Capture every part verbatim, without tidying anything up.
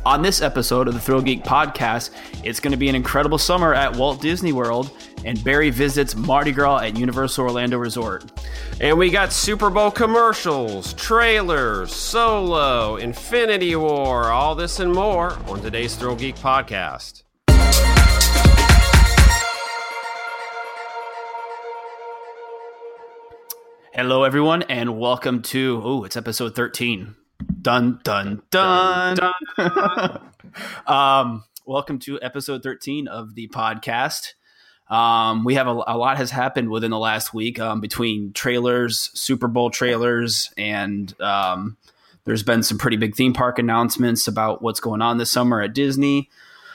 On this episode of the Thrill Geek Podcast, it's going to be an incredible summer at Walt Disney World, and Barry visits Mardi Gras at Universal Orlando Resort. And we got Super Bowl commercials, trailers, Solo, Infinity War, all this and more on today's Thrill Geek Podcast. Hello, everyone, and welcome to, oh, it's episode thirteen. Dun, dun, dun. dun, dun. um, welcome to episode thirteen of the podcast. Um, we have a, a lot has happened within the last week um, between trailers, Super Bowl trailers, and um, there's been some pretty big theme park announcements about what's going on this summer at Disney.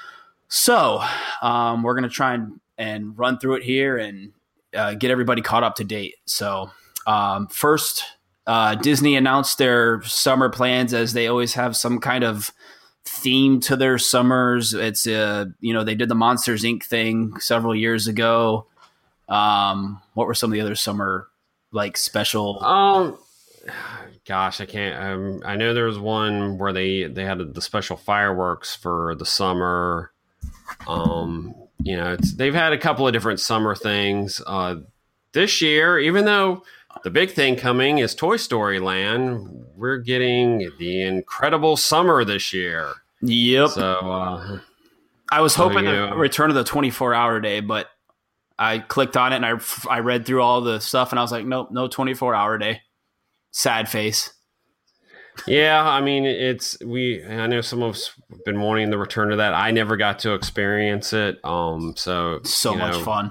So um, we're going to try and, and run through it here and uh, get everybody caught up to date. So um, first, uh, Disney announced their summer plans, as they always have some kind of theme to their summers. It's uh, you know, they did the Monsters Incorporated thing several years ago. Um, what were some of the other summer like special? Um, gosh, I can't. Um, I know there was one where they they had the special fireworks for the summer. Um, you know, it's, they've had a couple of different summer things. Uh, this year, even though the big thing coming is Toy Story Land, we're getting the incredible summer this year. Yep. So uh, I was hoping so, to know. return to the twenty-four hour day, but I clicked on it and I, I read through all the stuff and I was like, nope, no twenty-four hour day. Sad face. Yeah, I mean, it's we. I know some of us have been wanting the return to that. I never got to experience it. Um, so so much know, fun.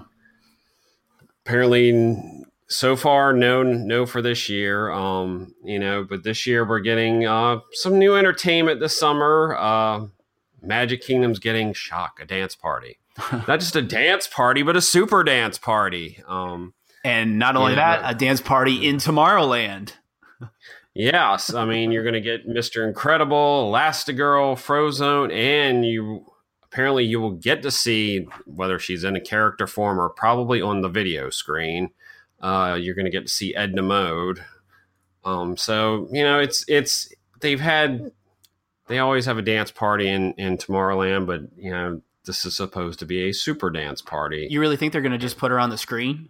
Apparently, so far, no, no for this year. Um, you know, but this year we're getting uh some new entertainment this summer. Uh, Magic Kingdom's getting Shock, a dance party, not just a dance party, but a super dance party. Um, and not only yeah, that, a dance party in Tomorrowland. Yes, I mean, you're going to get Mister Incredible, Elastigirl, Frozone, and you apparently you will get to see, whether she's in a character form or probably on the video screen, uh, you're going to get to see Edna Mode. Um, so, you know, it's, it's, they've had, they always have a dance party in, in Tomorrowland, but, you know, this is supposed to be a super dance party. You really think they're going to just put her on the screen?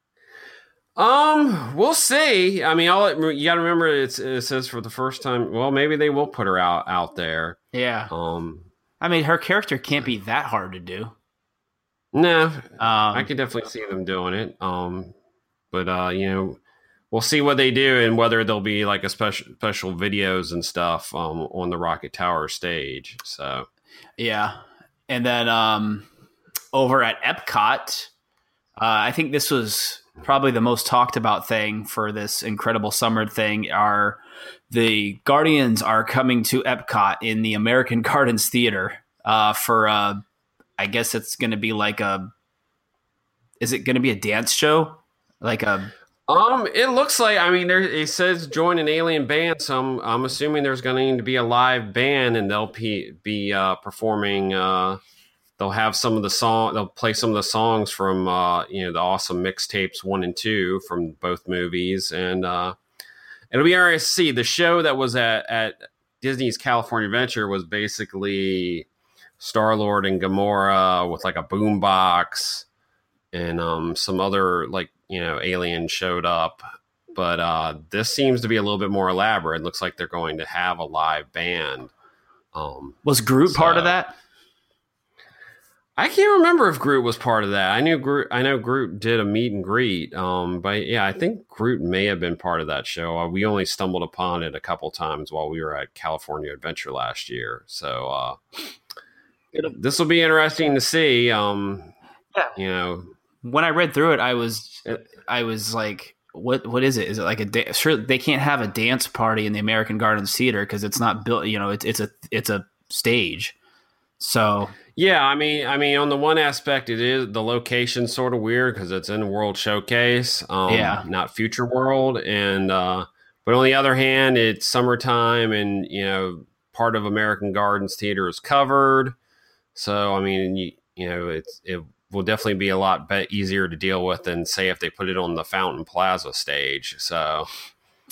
Um, we'll see. I mean, all you got to remember, it's, it says for the first time. Well, maybe they will put her out out there. Yeah. Um, I mean, her character can't be that hard to do. No, um, I could definitely see them doing it. Um, but uh, you know, we'll see what they do and whether there'll be like a special special videos and stuff um on the Rocket Tower stage. So, yeah, and then um, over at Epcot, uh, I think this was probably the most talked about thing for this incredible summer thing. Are the Guardians are coming to Epcot in the American Gardens Theater uh, for uh, I guess it's going to be like a. Is it going to be a dance show? Like a. Um, it looks like, I mean, there it says join an alien band, so I'm, I'm assuming there's going to be a live band, and they'll be be uh, performing. Uh, They'll have some of the song. They'll play some of the songs from uh, you know, the awesome mixtapes one and two from both movies, and uh, it'll be interesting to see. The show that was at, at Disney's California Adventure was basically Star-Lord and Gamora with like a boombox, and um, some other like you know aliens showed up. But uh, this seems to be a little bit more elaborate. It looks like they're going to have a live band. Um, was Groot so, part of that? I can't remember if Groot was part of that. I knew Groot. I know Groot did a meet and greet. Um, but yeah, I think Groot may have been part of that show. Uh, we only stumbled upon it a couple times while we were at California Adventure last year. So uh, this will be interesting to see. Um, yeah, you know, when I read through it, I was, I was like, "What? What is it? Is it like a da- sure? They can't have a dance party in the American Gardens Theater because it's not built. You know, it's it's a it's a stage. So." Yeah, I mean, I mean, on the one aspect, it is the location sort of weird because it's in World Showcase, um, yeah, not Future World, and uh, but on the other hand, it's summertime, and you know, part of American Gardens Theater is covered, so I mean, you, you know, it's it will definitely be a lot be- easier to deal with than say if they put it on the Fountain Plaza stage. So,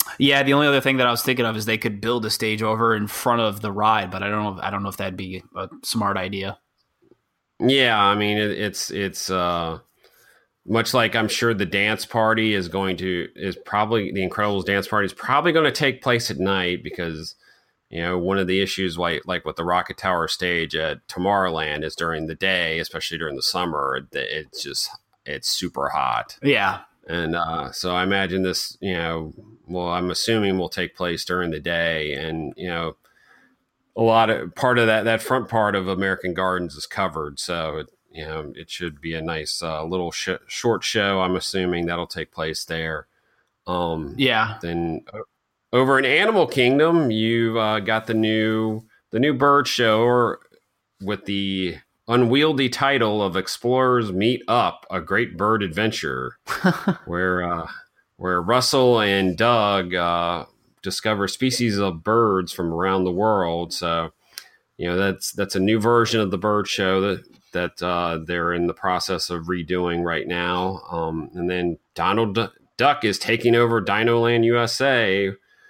Yeah, the only other thing that I was thinking of is they could build a stage over in front of the ride, but I don't know. I don't know if that'd be a smart idea. Yeah, I mean it, it's it's uh, much like I'm sure the dance party is going to is probably the Incredibles dance party is probably going to take place at night because you know one of the issues like like with the Rocket Tower stage at Tomorrowland is during the day, especially during the summer. It, it's just it's super hot. Yeah, and uh, so I imagine this you know well I'm assuming will take place during the day, and you know. A lot of part of that that front part of American Gardens is covered, so it, you know it should be a nice uh, little sh- short show. I'm assuming that'll take place there. Um, yeah. Then uh, over in Animal Kingdom, you've uh, got the new the new bird show with the unwieldy title of Explorers Meet Up: A Great Bird Adventure, where uh, where Russell and Doug. Uh, discover species of birds from around the world. So, you know, that's that's a new version of the bird show that that uh, they're in the process of redoing right now. Um, and then Donald D- Duck is taking over Dinoland U S A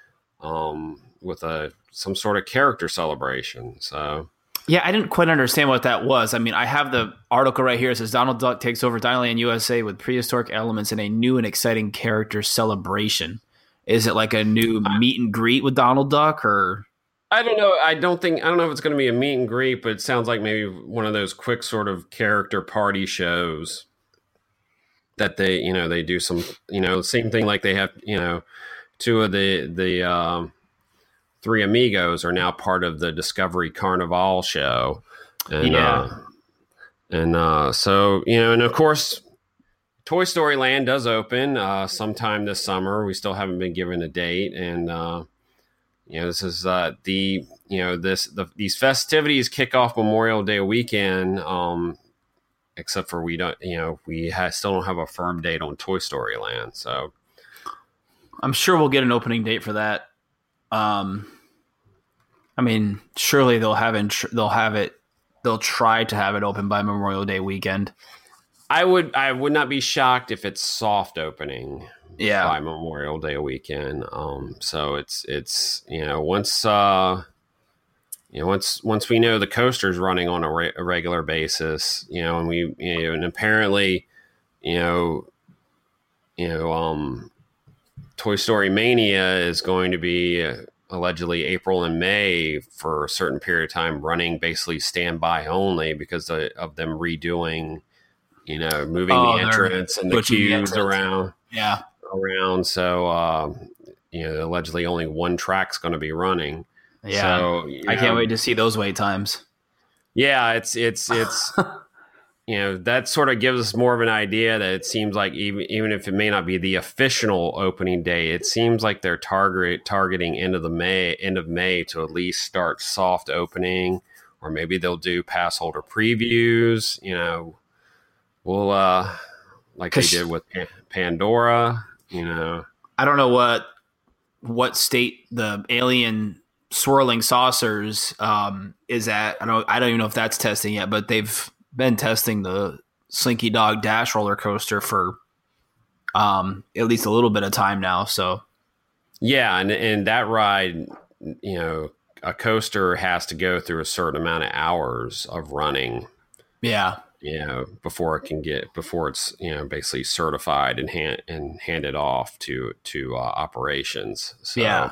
um, with a some sort of character celebration. So, yeah, I didn't quite understand what that was. I mean, I have the article right here. It says Donald Duck takes over Dinoland U S A with prehistoric elements in a new and exciting character celebration. Is it like a new meet and greet with Donald Duck, or I don't know. I don't think I don't know if it's going to be a meet and greet, but it sounds like maybe one of those quick sort of character party shows that they, you know, they do some, you know, same thing like they have, you know, two of the the um, Three Amigos are now part of the Discovery Carnival show, and yeah, uh, and uh, so you know, and of course. Toy Story Land does open uh, sometime this summer. We still haven't been given a date, and uh, you know this is uh, the you know this the, these festivities kick off Memorial Day weekend. Um, except for we don't you know we ha- still don't have a firm date on Toy Story Land. So I'm sure we'll get an opening date for that. Um, I mean, surely they'll have it. They'll have it. They'll try to have it open by Memorial Day weekend. I would I would not be shocked if it's soft opening yeah. by Memorial Day weekend. Um, so it's it's you know once uh, you know once once we know the coaster's running on a, re- a regular basis, you know, and we you know and apparently you know you know um, Toy Story Mania is going to be uh, allegedly April and May for a certain period of time, running basically standby only because of, of them redoing. You know, moving oh, the entrance and the queues the around, yeah, around. So, uh, you know, allegedly only one track's going to be running. Yeah, so, I know, can't wait to see those wait times. Yeah, it's it's it's you know that sort of gives us more of an idea that it seems like even even if it may not be the official opening day, it seems like they're target targeting end of the May end of May to at least start soft opening, or maybe they'll do pass holder previews. You know. Well, uh, like they did with Pandora, you know. I don't know what what state the alien swirling saucers um, is at. I don't. I don't even know if that's testing yet, but they've been testing the Slinky Dog Dash roller coaster for um, at least a little bit of time now. So, yeah, and and that ride, you know, a coaster has to go through a certain amount of hours of running. Yeah. You know, before it can get before it's you know basically certified and hand and handed off to to uh, operations. So, yeah.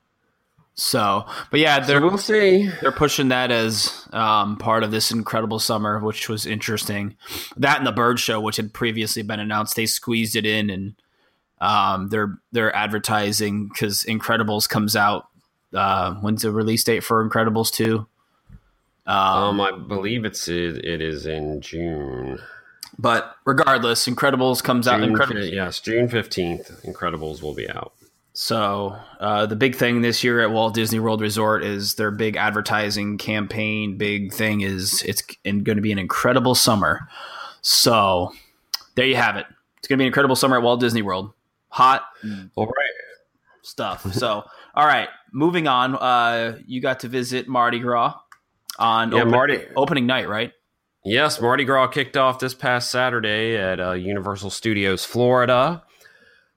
So, but yeah, they're so we'll see. They're pushing that as um, part of this incredible summer, which was interesting. That and the bird show, which had previously been announced, they squeezed it in, and um, they're they're advertising because Incredibles comes out. Uh, when's the release date for Incredibles two? Um, um, I believe it's it, it is in June. But regardless, Incredibles comes June, out. Incredibles, yes, June fifteenth. Incredibles will be out. So uh, the big thing this year at Walt Disney World Resort is their big advertising campaign. Big thing is it's going to be an incredible summer. So there you have it. It's going to be an incredible summer at Walt Disney World. Hot, all right stuff. So all right, moving on. Uh, you got to visit Mardi Gras. On yeah, open, Mardi opening night, right? Yes, Mardi Gras kicked off this past Saturday at uh, Universal Studios Florida.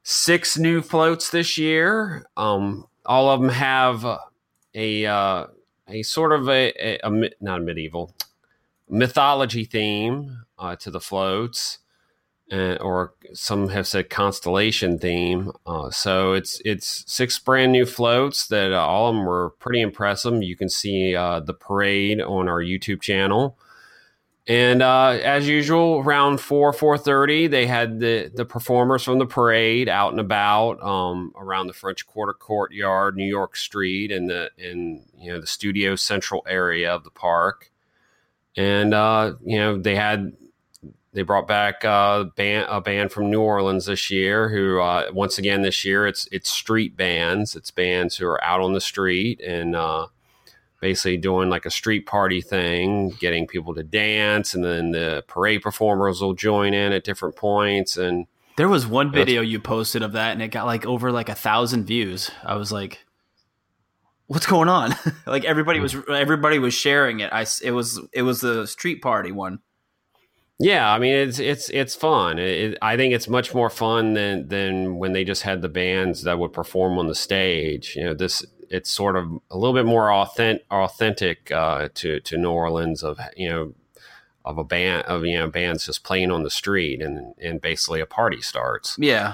six new floats this year. Um, all of them have a uh, a sort of a, a, a not a medieval mythology theme uh, to the floats, uh, or some have said constellation theme. Uh, so it's it's six brand new floats that uh, all of them were pretty impressive. You can see uh, the parade on our YouTube channel. And uh, as usual, around four, four thirty, they had the, the performers from the parade out and about um, around the French Quarter Courtyard, New York Street, and the in you know the Studio Central area of the park. And uh, you know they had they brought back uh, band, a band from New Orleans this year. Who uh, once again this year it's it's street bands. It's bands who are out on the street and. Uh, basically doing like a street party thing, getting people to dance, and then the parade performers will join in at different points. And there was one video you posted of that, and it got like over like a thousand views. I was like, "What's going on?" Like everybody was everybody was sharing it. I it was it was the street party one. Yeah, I mean it's it's it's fun. It, it, I think it's much more fun than than when they just had the bands that would perform on the stage. You know, this. It's sort of a little bit more authentic, authentic uh, to to New Orleans of you know of a band of you know bands just playing on the street and and basically a party starts. Yeah.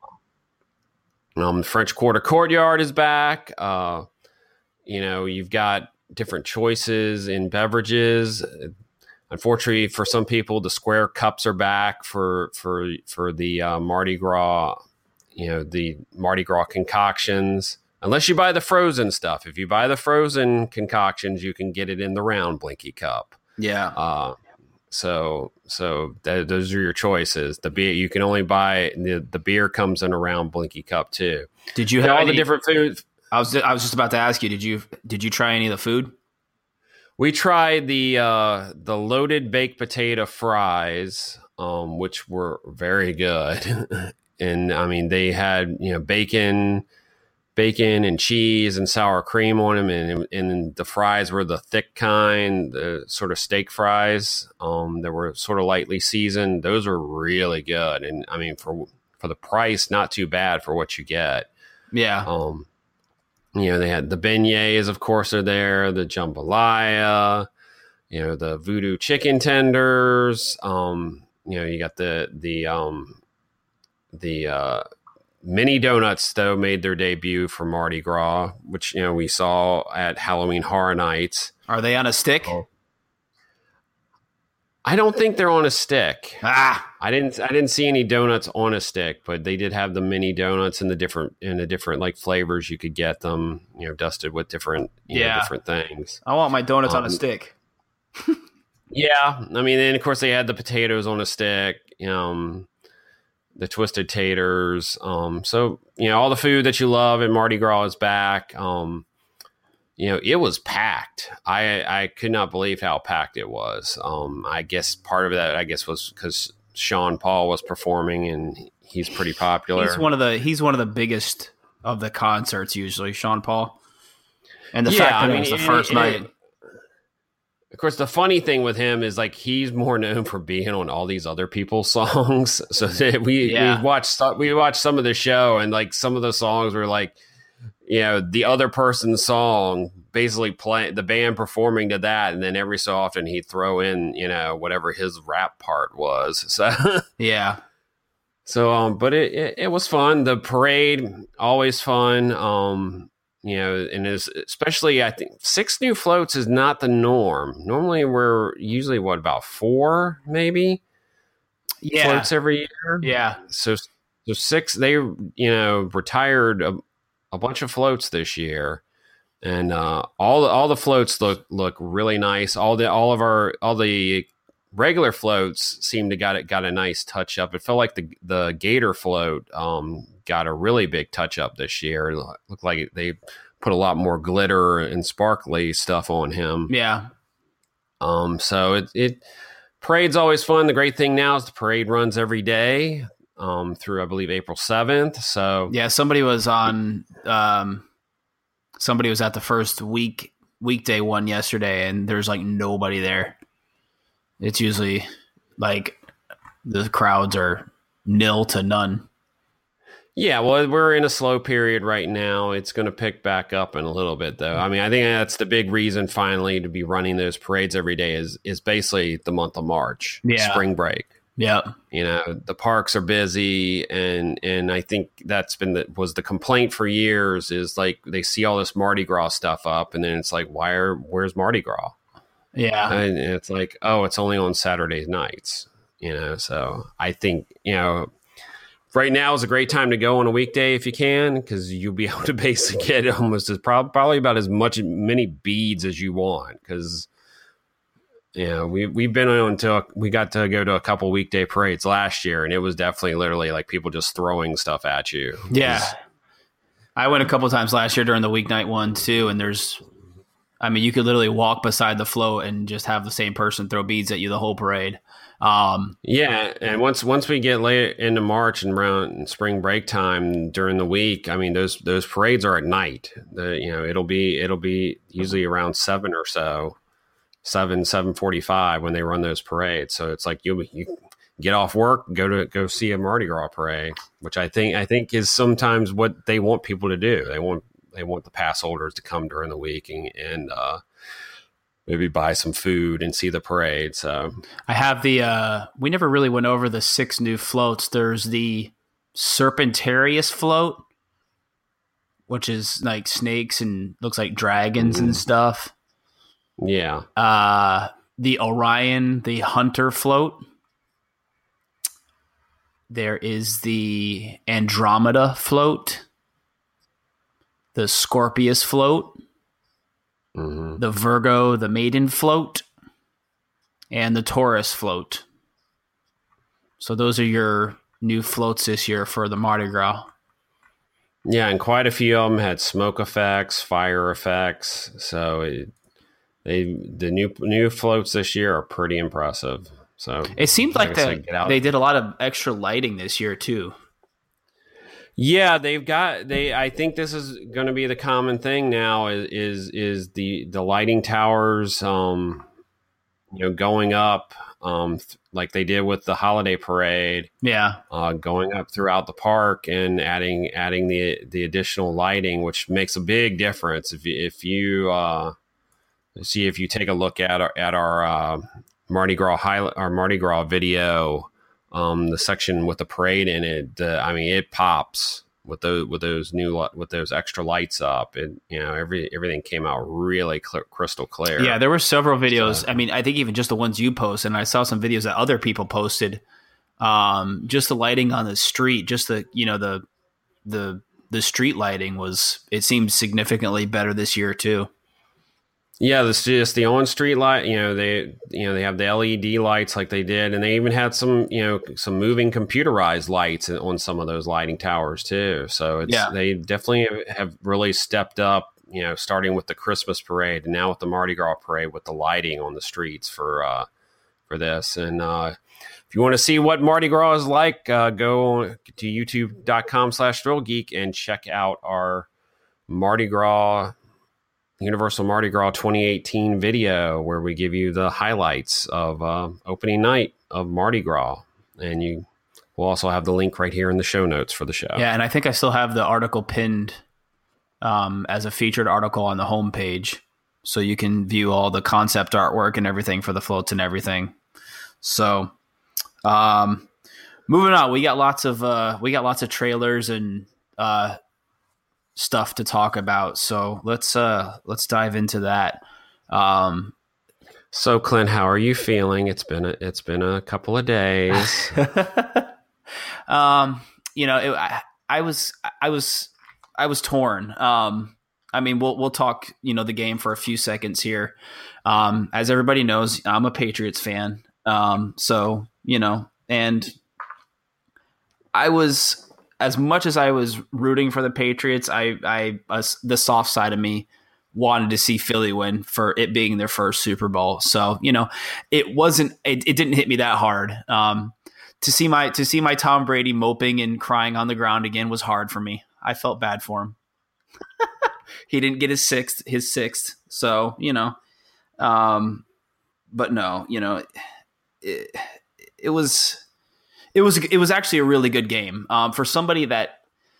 Um, the French Quarter Courtyard is back. Uh, you know, you've got different choices in beverages. Unfortunately, for some people, the square cups are back for for for the uh, Mardi Gras. You know, the Mardi Gras concoctions. Unless you buy the frozen stuff. If you buy the frozen concoctions, you can get it in the round Blinky cup. Yeah. Uh, so so that, those are your choices. The beer you can only buy the, the beer comes in a round Blinky cup too. Did you have all any, the different foods? I was I was just about to ask you. Did you did you try any of the food? We tried the uh, the loaded baked potato fries, um, which were very good. And I mean, they had you know bacon. bacon and cheese and sour cream on them, and and the fries were the thick kind, the sort of steak fries. Um, that were sort of lightly seasoned. Those were really good, and I mean for for the price, not too bad for what you get. Yeah. Um, you know they had the beignets, of course, are there. The jambalaya, you know the voodoo chicken tenders. Um, you know you got the the um the uh. Mini donuts, though, made their debut for Mardi Gras, which you know we saw at Halloween Horror Nights. Are they on a stick? Oh. I don't think they're on a stick. Ah, I didn't. I didn't see any donuts on a stick, but they did have the mini donuts in the different in the different like flavors. You could get them, you know, dusted with different, you yeah, know, different things. I want my donuts um, on a stick. Yeah, I mean, then of course they had the potatoes on a stick. Um, the twisted taters. Um, so, you know, all the food that you love at Mardi Gras is back. Um, you know, it was packed. I I could not believe how packed it was. Um, I guess part of that, I guess, was because Sean Paul was performing and he's pretty popular. He's one of the he's one of the biggest of the concerts usually, Sean Paul. And the yeah, fact that I mean, it was the it, first it, night. It, Of course, the funny thing with him is like he's more known for being on all these other people's songs. So that we yeah. we watched we watched some of the show, and like some of the songs were like, you know, the other person's song, basically playing the band performing to that, and then every so often he'd throw in, you know, whatever his rap part was. So yeah. So, um, but it, it it was fun. The parade always fun. Um. You know, and is especially I think six new floats is not the norm. Normally, we're usually what about four, maybe, yeah, floats every year. Yeah. So, so six. They you know retired a, a bunch of floats this year, and uh, all the all the floats look look really nice. All the all of our all the regular floats seem to got it got a nice touch up. It felt like the the Gator float um, got a really big touch up this year. It looked like they put a lot more glitter and sparkly stuff on him. Yeah. Um. So it it parade's always fun. The great thing now is the parade runs every day um, through I believe April seventh. So yeah, somebody was on. Um, somebody was at the first week weekday one yesterday, and there's like nobody there. It's usually like the crowds are nil to none. Yeah, well, we're in a slow period right now. It's going to pick back up in a little bit, though. I mean, I think that's the big reason finally to be running those parades every day is is basically the month of March, Yeah. spring break. Yeah. You know, the parks are busy, and and I think that's been the, was the complaint for years is like they see all this Mardi Gras stuff up, and then it's like, why are where's Mardi Gras? Yeah, and it's like, oh, it's only on Saturday nights. You know, so I think you know. Right now is a great time to go on a weekday if you can, because you'll be able to basically get almost as prob- probably about as much many beads as you want. Because you know we we've been on to we got to go to a couple weekday parades last year, and it was definitely literally like people just throwing stuff at you. Yeah, I went a couple times last year during the weeknight one too, and there's, I mean, you could literally walk beside the float and just have the same person throw beads at you the whole parade. Um, yeah, and once once we get late into March and around spring break time during the week, I mean those those parades are at night. The you know it'll be it'll be usually around seven or so, seven seven forty five when they run those parades. So it's like you you get off work, go to go see a Mardi Gras parade, which I think I think is sometimes what they want people to do. They want they want the pass holders to come during the week and, and uh, maybe buy some food and see the parade. So I have the, uh, we never really went over the six new floats. There's the Serpentarius float, which is like snakes and looks like dragons mm-hmm. and stuff. Yeah. Uh, the Orion, the Hunter float. There is the Andromeda float, the Scorpius float, mm-hmm. the Virgo, the Maiden float, and the Taurus float. So those are your new floats this year for the Mardi Gras. Yeah, and quite a few of them had smoke effects, fire effects. So it, they the new new floats this year are pretty impressive. So it seems like, like the, they did a lot of extra lighting this year too. Yeah, they've got they. I think this is going to be the common thing now. Is is, is the the lighting towers, um, you know, going up, um, th- like they did with the holiday parade. Yeah, uh, going up throughout the park and adding adding the the additional lighting, which makes a big difference. If you, if you uh, see if you take a look at our at our uh, Mardi Gras highlight, our Mardi Gras video. Um, the section with the parade in it, uh, I mean, it pops with those with those new with those extra lights up. And you know, every everything came out really cl- crystal clear. Yeah, there were several videos. So, I mean, I think even just the ones you post, and I saw some videos that other people posted. Um, just the lighting on the street, just the you know the the the street lighting was. It seemed significantly better this year too. Yeah, this just the on-street light. You know, they you know they have the L E D lights like they did, and they even had some you know some moving computerized lights on some of those lighting towers too. So it's yeah. they definitely have really stepped up. You know, starting with the Christmas parade, and now with the Mardi Gras parade, with the lighting on the streets for uh, for this. And uh, if you want to see what Mardi Gras is like, uh, go to youtube dot com slash thrill geek and check out our Mardi Gras. Universal Mardi Gras twenty eighteen video where we give you the highlights of uh, opening night of Mardi Gras. And you will also have the link right here in the show notes for the show. Yeah, and I think I still have the article pinned um, as a featured article on the homepage. So you can view all the concept artwork and everything for the floats and everything. So um, moving on, we got lots of uh, we got lots of trailers and uh stuff to talk about, so let's uh let's dive into that. Um so Clint, how are you feeling? It's been a, it's been a couple of days. um you know it, I, I was I was I was torn. um I mean we'll we'll talk you know the game for a few seconds here. Um as everybody knows, I'm a Patriots fan, um so you know and I was as much as I was rooting for the Patriots, I, I, uh, the soft side of me wanted to see Philly win for it being their first Super Bowl. So, you know, it wasn't, it, it didn't hit me that hard. Um, to see my, to see my Tom Brady moping and crying on the ground again was hard for me. I felt bad for him. He didn't get his sixth, his sixth. So, you know, um, but no, you know, it, it was, It was it was actually a really good game um, for somebody that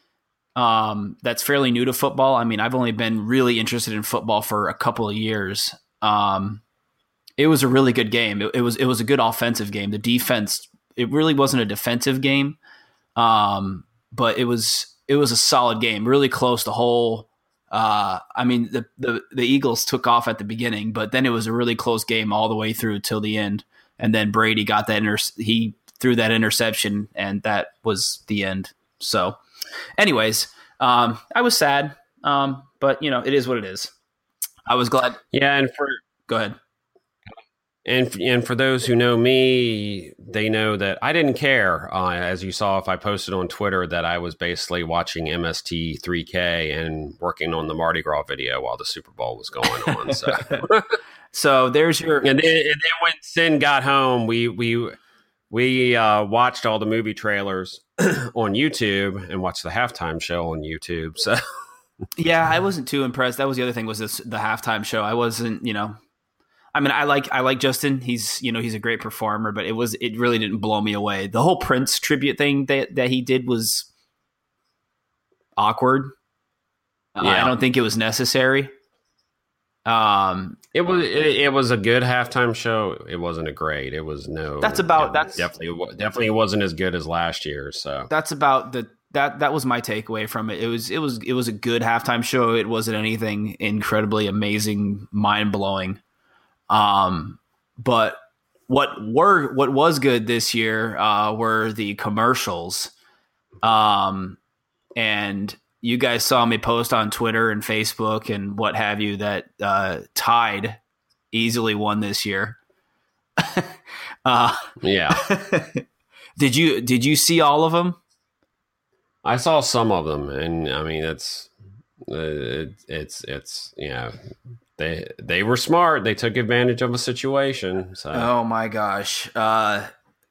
um, that's fairly new to football. I mean, I've only been really interested in football for a couple of years. Um, it was a really good game. It, it was it was a good offensive game. The defense, it really wasn't a defensive game, um, but it was it was a solid game. Really close the whole. Uh, I mean, the, the the Eagles took off at the beginning, but then it was a really close game all the way through till the end. And then Brady got that inter- he threw that interception, and that was the end. So, anyways, um, I was sad, um, but you know, it is what it is. I was glad. Yeah, and for Go ahead. And and for those who know me, they know that I didn't care. Uh, as you saw, if I posted on Twitter that I was basically watching M S T three K and working on the Mardi Gras video while the Super Bowl was going on. So, so there's your. And then, and then when Sin got home, we we we uh, watched all the movie trailers on YouTube and watched the halftime show on YouTube. So, yeah, I wasn't too impressed. That was the other thing was this the halftime show. I wasn't, you know. I mean, I like I like Justin. He's you know he's a great performer, but it was it really didn't blow me away. The whole Prince tribute thing that, that he did was awkward. Yeah. Uh, I don't think it was necessary. Um, it was it, it was a good halftime show. It wasn't a great. It was no. That's about it, that's definitely definitely wasn't as good as last year. So that's about the that that was my takeaway from it. It was it was it was a good halftime show. It wasn't anything incredibly amazing, mind blowing. Um, but what were, what was good this year, uh, were the commercials. Um, and you guys saw me post on Twitter and Facebook and what have you that, uh, Tide easily won this year. uh, yeah. Did you, did you see all of them? I saw some of them, and I mean, it's, uh, it, it's, it's, you know, They they were smart. They took advantage of a situation. So. Oh my gosh. Uh,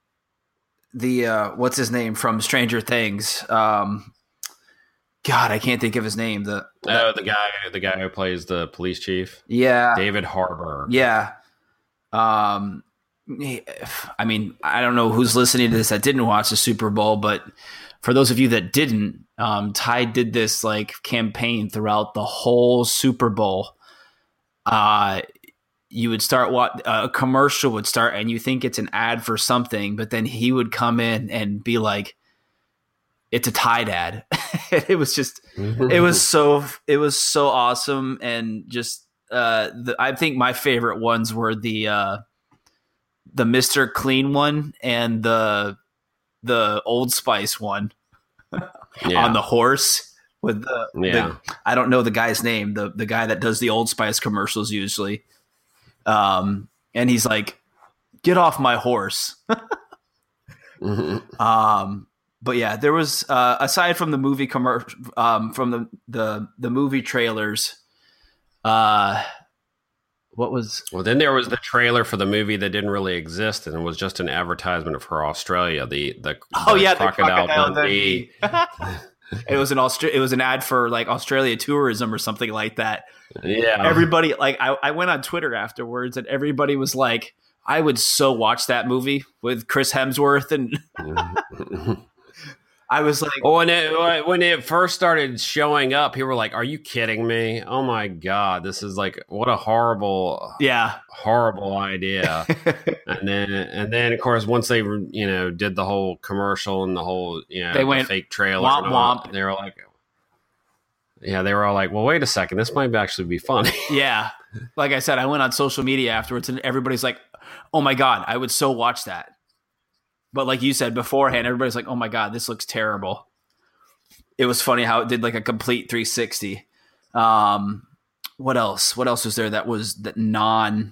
the uh, what's his name from Stranger Things? Um, God, I can't think of his name. The oh, the guy the guy who plays the police chief. Yeah, David Harbour. Yeah. Um, I mean, I don't know who's listening to this that didn't watch the Super Bowl, but for those of you that didn't, um, Tide did this like campaign throughout the whole Super Bowl. Uh, you would start what uh, a commercial would start and you think it's an ad for something, but then he would come in and be like, it's a Tide ad. It was just, it was so, it was so awesome. And just, uh, the, I think my favorite ones were the, uh, the Mister Clean one and the, the Old Spice one yeah. on the horse. With the, yeah. the, I don't know the guy's name, the the guy that does the Old Spice commercials usually, um, and he's like, "Get off my horse." mm-hmm. Um, but yeah, there was uh, aside from the movie commercial, um, from the, the the movie trailers, uh, what was? Well, then there was the trailer for the movie that didn't really exist and it was just an advertisement for Australia. The the oh the yeah, Crocodile, the Crocodile Dundee. It was an Austra- It was an ad for like Australia tourism or something like that. Yeah, everybody like I, I went on Twitter afterwards, and everybody was like, "I would so watch that movie with Chris Hemsworth." And I was like, "Oh, when it when it first started showing up, people were like, "Are you kidding me? Oh my god, this is like what a horrible, yeah, horrible idea." and then and then of course once they you know did the whole commercial and the whole you know they the went fake trailer, womp, and all, womp. they were like, yeah, they were all like, "Well, wait a second, this might actually be funny." Yeah, like I said, I went on social media afterwards, and everybody's like, "Oh my god, I would so watch that." But like you said beforehand, everybody's like, "Oh my god, this looks terrible." It was funny how it did like a complete three sixty. Um, what else? What else was there that was that non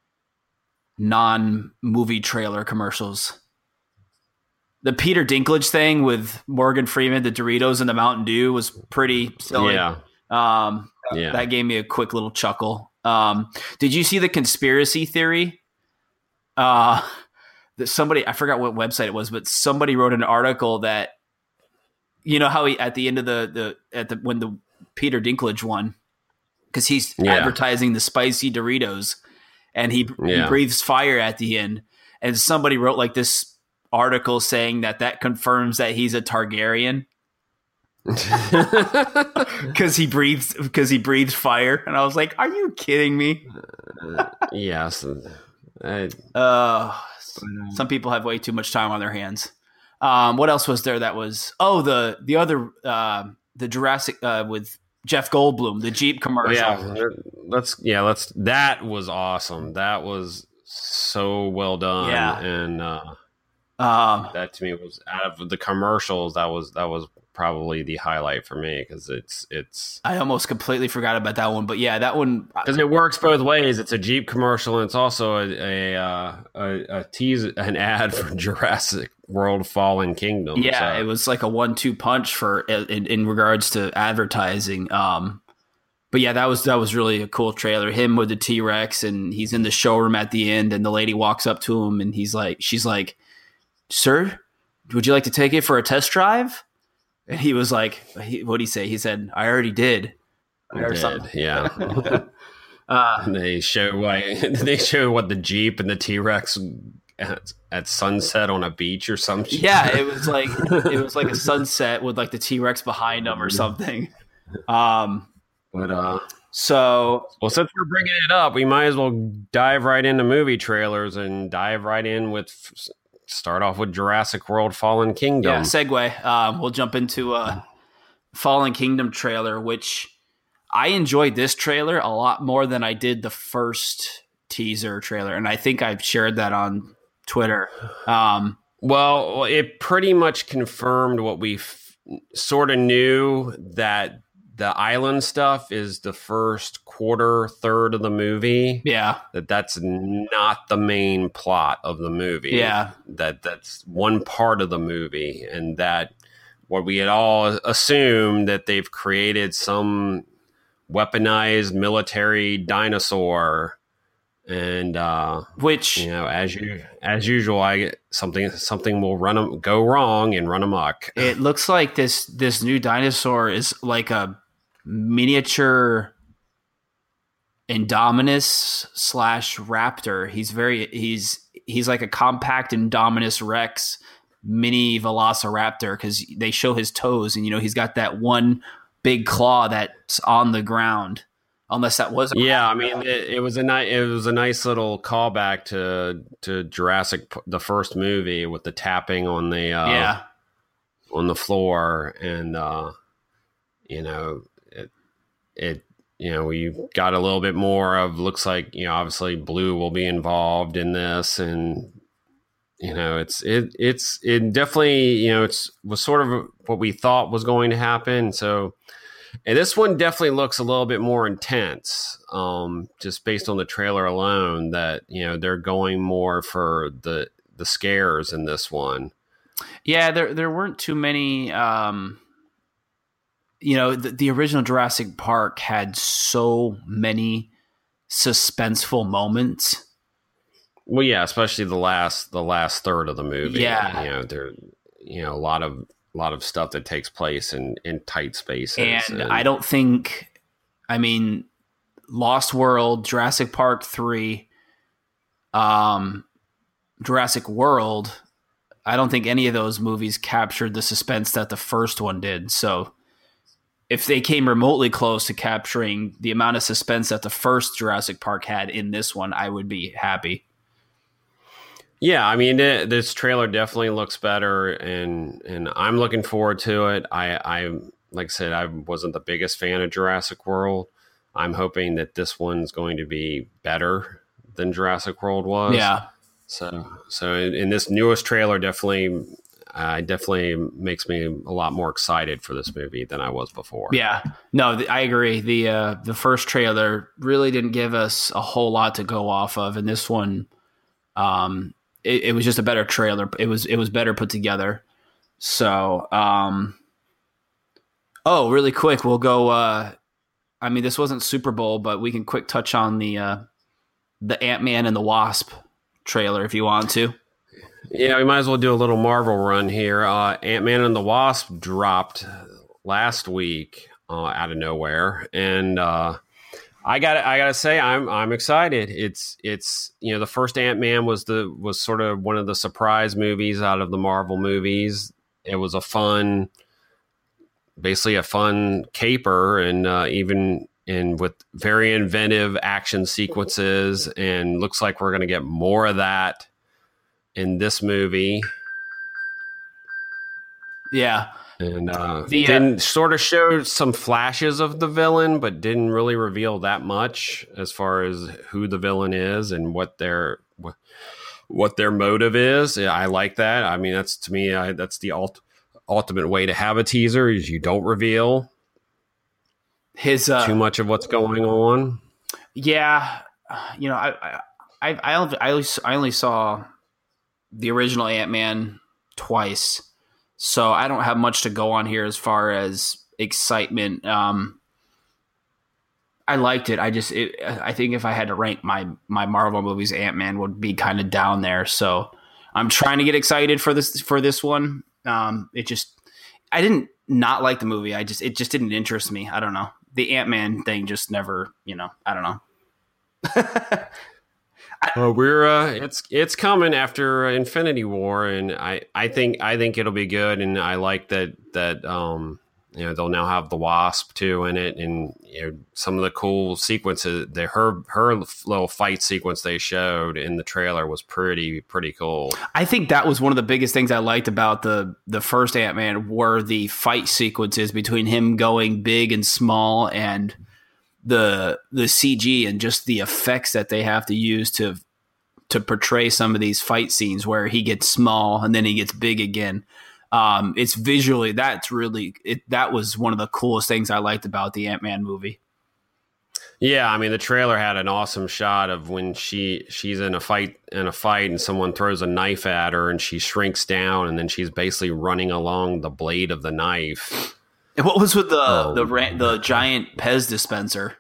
non movie trailer commercials? The Peter Dinklage thing with Morgan Freeman, the Doritos and the Mountain Dew was pretty silly. Yeah. Um, yeah. That gave me a quick little chuckle. Um, did you see the conspiracy theory? Uh, that somebody, I forgot what website it was, but somebody wrote an article that, you know how he, at the end of the, the, at the, when the Peter Dinklage won, cause he's yeah. advertising the spicy Doritos and he, yeah. he breathes fire at the end. And somebody wrote like this article saying that that confirms that he's a Targaryen. because he breathes because he breathes fire, and I was like, "Are you kidding me?" uh, yes. I, uh, some people have way too much time on their hands. Um, what else was there? That was oh the the other uh, the Jurassic uh, with Jeff Goldblum, the Jeep commercial. Yeah, let's yeah let's. That was awesome. That was so well done. Yeah, and uh, um, that to me was out of the commercials. That was that was. probably the highlight for me because it's it's I almost completely forgot about that one, but yeah, that one because it works both ways. It's a Jeep commercial and it's also a a, uh, a, a tease an ad for Jurassic World Fallen Kingdom. Yeah, so. It was like a one two punch for in, in regards to advertising. Um, but yeah, that was that was really a cool trailer. Him with the T-Rex, and he's in the showroom at the end, and the lady walks up to him, and he's like, she's like, "Sir, would you like to take it for a test drive?" And he was like, he, what did he say? He said, "I already did." I or did, something. Yeah. uh, and they show why they show what the Jeep and the T-Rex at, at sunset on a beach or something. Yeah, it was like it was like a sunset with like the T-Rex behind them or something. Um, but uh, so well, since we're bringing it up, we might as well dive right into movie trailers and dive right in with. Start off with Jurassic World Fallen Kingdom. Yeah, segue. Um, we'll jump into a Fallen Kingdom trailer, which I enjoyed this trailer a lot more than I did the first teaser trailer. And I think I've shared that on Twitter. Um, well, it pretty much confirmed what we f- sort of knew, that the island stuff is the first quarter, third of the movie. Yeah. That that's not the main plot of the movie. Yeah. That that's one part of the movie. And that what we had all assumed that they've created some weaponized military dinosaur. And, uh, which, you know, as you, as usual, I get something, something will run, go wrong and run amok. It looks like this, this new dinosaur is like a miniature Indominus slash raptor. He's very he's he's like a compact Indominus Rex mini Velociraptor, because they show his toes, and you know he's got that one big claw that's on the ground. Unless that was yeah, I mean it, it was a nice it was a nice little callback to to Jurassic, the first movie, with the tapping on the uh, yeah on the floor, and uh, you know. It, you know, we got a little bit more of, looks like, you know, obviously Blue will be involved in this, and, you know, it's, it, it's, it definitely, you know, it's was sort of what we thought was going to happen. So, and this one definitely looks a little bit more intense, um, just based on the trailer alone, that, you know, they're going more for the, the scares in this one. Yeah. There, there weren't too many, um, you know, the, the original Jurassic Park had so many suspenseful moments. Well, yeah, especially the last the last third of the movie. Yeah, you know, there, you know, a lot of a lot of stuff that takes place in, in tight spaces. And, and I don't think, I mean, Lost World, Jurassic Park three, um, Jurassic World, I don't think any of those movies captured the suspense that the first one did. So if they came remotely close to capturing the amount of suspense that the first Jurassic Park had in this one, I would be happy. Yeah, I mean, it, this trailer definitely looks better, and and I'm looking forward to it. I, I like I said, I wasn't the biggest fan of Jurassic World. I'm hoping that this one's going to be better than Jurassic World was. Yeah. So so in, in this newest trailer, definitely. Uh, definitely makes me a lot more excited for this movie than I was before. Yeah, no, the, I agree. The uh, the first trailer really didn't give us a whole lot to go off of, and this one, um, it, it was just a better trailer. It was it was better put together. So, um, oh, really quick, we'll go. Uh, I mean, this wasn't Super Bowl, but we can quick touch on the uh, the Ant-Man and the Wasp trailer if you want to. Yeah, we might as well do a little Marvel run here. Uh, Ant-Man and the Wasp dropped last week uh, out of nowhere, and uh, I got I got to say I'm I'm excited. It's it's you know the first Ant-Man was the was sort of one of the surprise movies out of the Marvel movies. It was a fun basically a fun caper, and uh, even and with very inventive action sequences, and looks like we're going to get more of that in this movie. Yeah. And uh, The, uh, didn't sort of show some flashes of the villain, but didn't really reveal that much as far as who the villain is and what their what their motive is. Yeah, I like that. I mean, that's to me, I, that's the ult- ultimate way to have a teaser is you don't reveal his uh, too much of what's going on. Yeah, you know, I I I, I, only, I, only, I only saw the original Ant-Man twice. So I don't have much to go on here as far as excitement. Um, I liked it. I just, it, I think if I had to rank my my Marvel movies, Ant-Man would be kind of down there. So I'm trying to get excited for this for this one. Um, it just, I didn't not like the movie. I just, it just didn't interest me. I don't know. The Ant-Man thing just never, you know, I don't know. Well, we're uh, it's it's coming after Infinity War, and I, I think I think it'll be good, and I like that that um you know they'll now have the Wasp too in it, and you know some of the cool sequences. The her her little fight sequence they showed in the trailer was pretty pretty cool. I think that was one of the biggest things I liked about the the first Ant-Man were the fight sequences between him going big and small, and the the C G and just the effects that they have to use to to portray some of these fight scenes where he gets small and then he gets big again. Um, it's visually that's really it, that was one of the coolest things I liked about the Ant-Man movie. Yeah, I mean the trailer had an awesome shot of when she she's in a fight in a fight and someone throws a knife at her and she shrinks down and then she's basically running along the blade of the knife. And what was with the oh. the the giant Pez dispenser?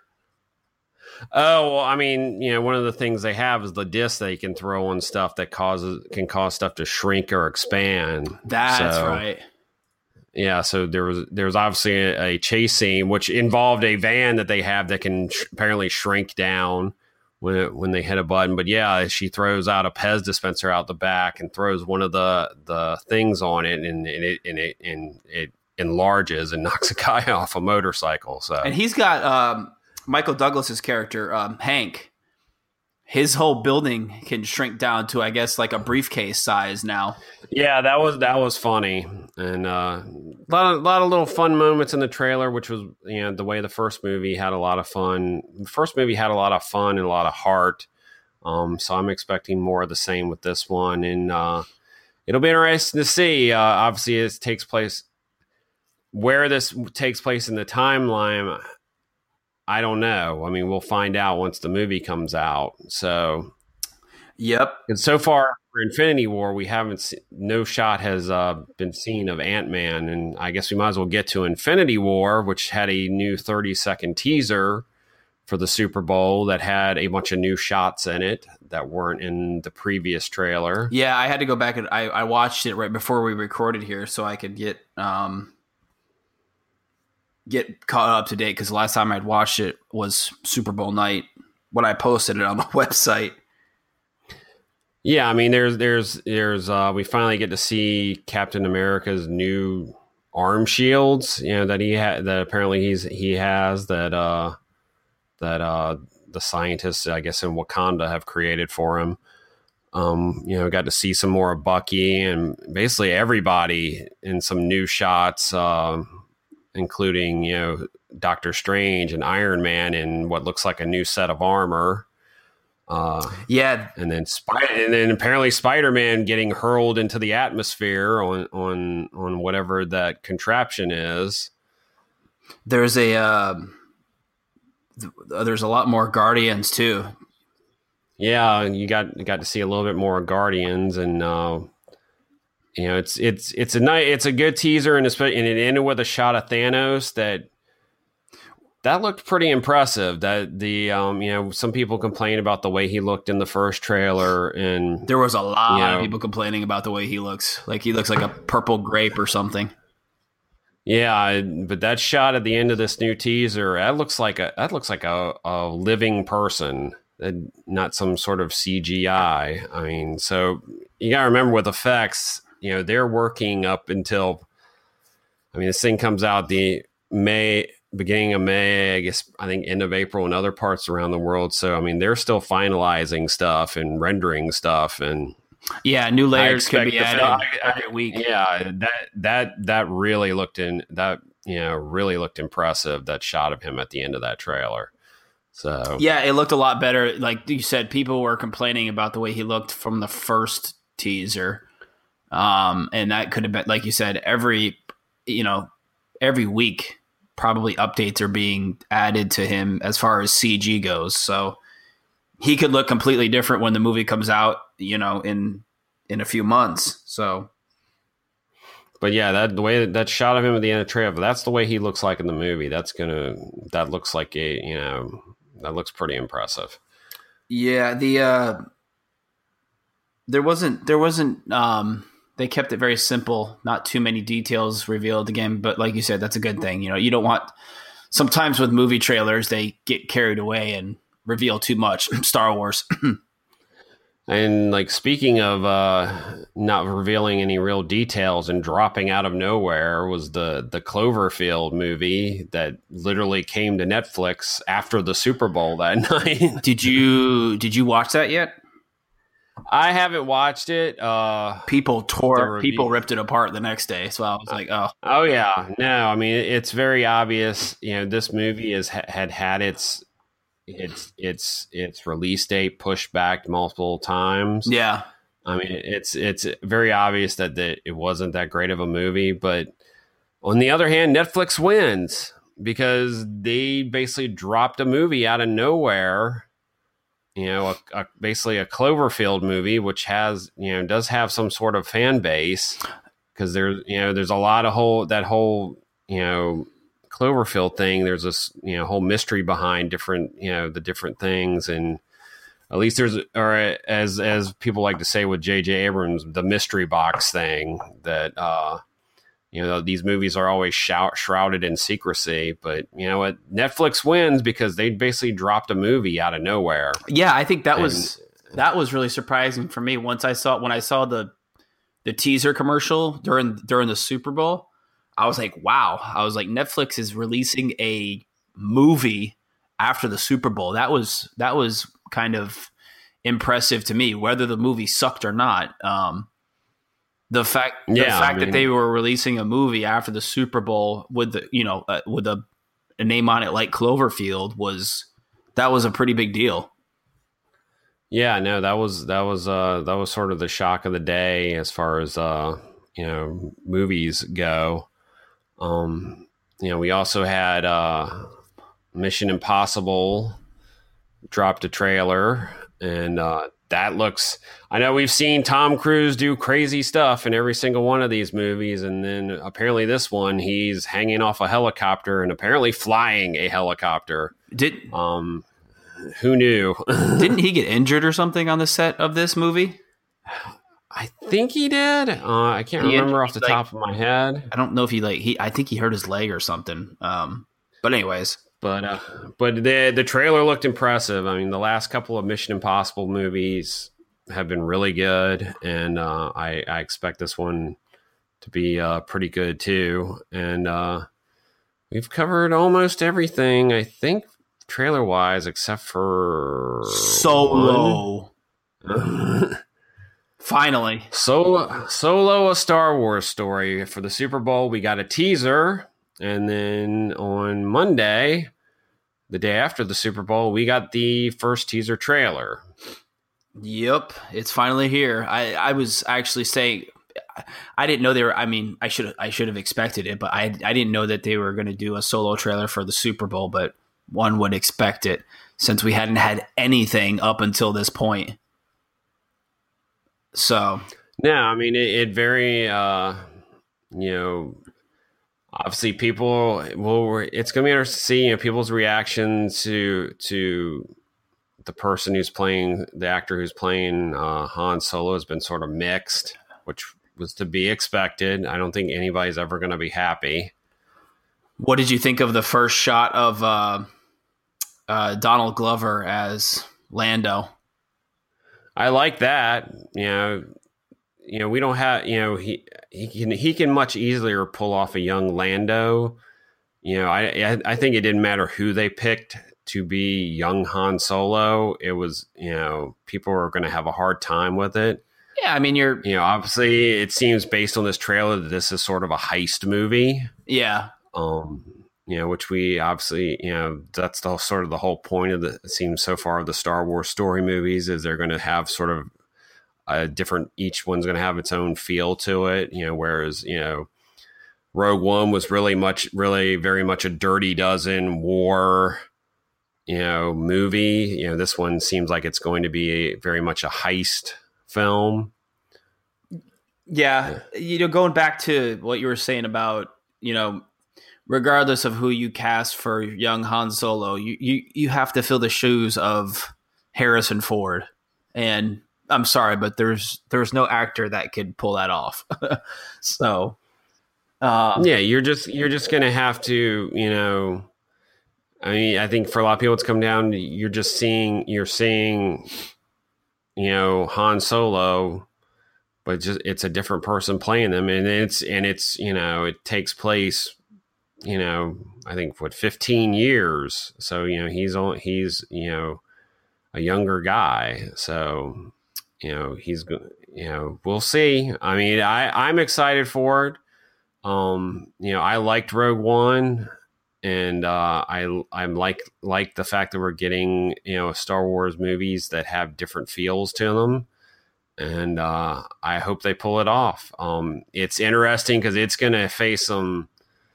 Oh, well, I mean, you know, one of the things they have is the disc they can throw on stuff that causes can cause stuff to shrink or expand. That's so, right. Yeah, so there was there was obviously a, a chase scene which involved a van that they have that can sh- apparently shrink down when it, when they hit a button. But yeah, she throws out a Pez dispenser out the back and throws one of the the things on it, and, and it and it and it enlarges and knocks a guy off a motorcycle. So and he's got um, Michael Douglas's character um, Hank. His whole building can shrink down to, I guess, like a briefcase size now. Yeah, that was that was funny, and uh, a lot of lot of little fun moments in the trailer, which was you know the way the first movie had a lot of fun. The first movie had a lot of fun and a lot of heart. Um, so I'm expecting more of the same with this one, and uh, it'll be interesting to see. Uh, obviously, it takes place where this takes place in the timeline. I don't know. I mean, we'll find out once the movie comes out. So, yep. And so far for Infinity War, we haven't seen, no shot has uh, been seen of Ant-Man, and I guess we might as well get to Infinity War, which had a new thirty second teaser for the Super Bowl that had a bunch of new shots in it that weren't in the previous trailer. Yeah, I had to go back and I, I watched it right before we recorded here so I could get. Um, get caught up to date because the last time I'd watched it was Super Bowl night when I posted it on the website. Yeah, I mean, there's, there's, there's, uh, we finally get to see Captain America's new arm shields, you know, that he had, that apparently he's, he has that, uh, that, uh, the scientists, I guess, in Wakanda have created for him. Um, you know, got to see some more of Bucky and basically everybody in some new shots, um, including, you know, Doctor Strange and Iron Man in what looks like a new set of armor. Uh, yeah. And then Spider, and then apparently Spider-Man getting hurled into the atmosphere on, on, on whatever that contraption is. There's a, uh, th- there's a lot more Guardians too. Yeah. And you got, you got to see a little bit more Guardians, and, uh, you know, it's it's it's a nice, it's a good teaser, and, and it ended with a shot of Thanos that that looked pretty impressive. That the um, you know, some people complain about the way he looked in the first trailer, and there was a lot you know, of people complaining about the way he looks. Like he looks like a purple grape or something. Yeah, but that shot at the end of this new teaser, that looks like a that looks like a, a living person, not some sort of C G I. I mean, so you got to remember with effects. You know, they're working up until, I mean, this thing comes out the May, beginning of May, I guess, I think end of April in other parts around the world. So, I mean, they're still finalizing stuff and rendering stuff. And yeah, new layers could be added I, I, every week. Yeah, that, that, that really looked in that, you know, really looked impressive. That shot of him at the end of that trailer. So, yeah, it looked a lot better. Like you said, people were complaining about the way he looked from the first teaser. Um, and that could have been, like you said, every, you know, every week, probably updates are being added to him as far as C G goes. So he could look completely different when the movie comes out, you know, in, in a few months. So, but yeah, that the way that, that shot of him at the end of the trailer, that's the way he looks like in the movie. That's gonna, that looks like a, you know, that looks pretty impressive. Yeah. The, uh, there wasn't, there wasn't, um, they kept it very simple, not too many details revealed again. But like you said, that's a good thing. You know, you don't want, sometimes with movie trailers, they get carried away and reveal too much. Star Wars. And like, speaking of uh, not revealing any real details and dropping out of nowhere, was the, the Cloverfield movie that literally came to Netflix after the Super Bowl that night. Did you, did you watch that yet? I haven't watched it. Uh, people tore, people ripped it apart the next day. So I was like, oh, oh yeah, no. I mean, it's very obvious. You know, this movie has had had its its its its release date pushed back multiple times. Yeah, I mean, it's it's very obvious that that it wasn't that great of a movie. But on the other hand, Netflix wins because they basically dropped a movie out of nowhere. You know, a, a, basically a Cloverfield movie, which has, you know, does have some sort of fan base, because there's, you know, there's a lot of whole, that whole, you know, Cloverfield thing. There's this, you know, whole mystery behind different, you know, the different things. And at least there's, or as, as people like to say with J J Abrams, the mystery box thing that, uh, you know, these movies are always shout, shrouded in secrecy, but you know what? Netflix wins because they basically dropped a movie out of nowhere. Yeah, I think that and, was that was really surprising for me. Once I saw when I saw the the teaser commercial during during the Super Bowl, I was like, wow. I was like, Netflix is releasing a movie after the Super Bowl. That was that was kind of impressive to me, whether the movie sucked or not. Um, The fact, the yeah, fact I mean, that they were releasing a movie after the Super Bowl with the, you know, uh, with a, a name on it like Cloverfield was, that was a pretty big deal. Yeah, no, that was that was uh, that was sort of the shock of the day as far as uh, you know, movies go. Um, you know, we also had uh, Mission Impossible dropped a trailer, and uh, that looks, I know we've seen Tom Cruise do crazy stuff in every single one of these movies. And then apparently this one, he's hanging off a helicopter and apparently flying a helicopter. Did, um, who knew? Didn't he get injured or something on the set of this movie? I think he did. Uh, I can't he remember off the like, top of my head. I don't know if he like, he, I think he hurt his leg or something. Um, but anyways. But uh, but the the trailer looked impressive. I mean, the last couple of Mission Impossible movies have been really good, and uh, I, I expect this one to be uh, pretty good too. And uh, we've covered almost everything, I think, trailer wise, except for Solo. Finally, Solo, Solo, a Star Wars story. For the Super Bowl, we got a teaser. And then on Monday, the day after the Super Bowl, we got the first teaser trailer. Yep, it's finally here. I, I was actually saying, I didn't know they were. I mean, I should I should have expected it, but I I didn't know that they were going to do a Solo trailer for the Super Bowl. But one would expect it since we hadn't had anything up until this point. So, no, I mean it, it very, uh, you know. Obviously, people will. It's going to be interesting to see, you know, people's reaction to to the person who's playing the actor who's playing uh, Han Solo has been sort of mixed, which was to be expected. I don't think anybody's ever going to be happy. What did you think of the first shot of uh, uh, Donald Glover as Lando? I like that. You know, you know, we don't have, you know, he he can he can much easier pull off a young Lando. You know, I I, I think it didn't matter who they picked to be young Han Solo. It was, you know, people are going to have a hard time with it. Yeah, I mean, you're, you know, obviously it seems based on this trailer that this is sort of a heist movie. Yeah. Um, you know, which we obviously, you know, that's the sort of the whole point of the, it seems so far of the Star Wars story movies is they're going to have sort of a different, each one's going to have its own feel to it, you know, whereas, you know, Rogue One was really much, really very much a Dirty Dozen war, you know, movie. You know, this one seems like it's going to be a, very much a heist film. Yeah. You know, going back to what you were saying about, you know, regardless of who you cast for young Han Solo, you, you, you have to fill the shoes of Harrison Ford. And I'm sorry, but there's, there's no actor that could pull that off. So, um, yeah, you're just, you're just going to have to, you know, I mean, I think for a lot of people, it's come down to you're just seeing, you're seeing, you know, Han Solo, but just it's a different person playing them, and it's and it's you know it takes place, you know, I think what fifteen years, so you know he's on he's you know a younger guy, so you know he's you know we'll see. I mean, I I'm excited for it. Um, you know, I liked Rogue One. And uh, I I'm like like the fact that we're getting, you know, Star Wars movies that have different feels to them, and uh, I hope they pull it off. Um, it's interesting because it's going to face some.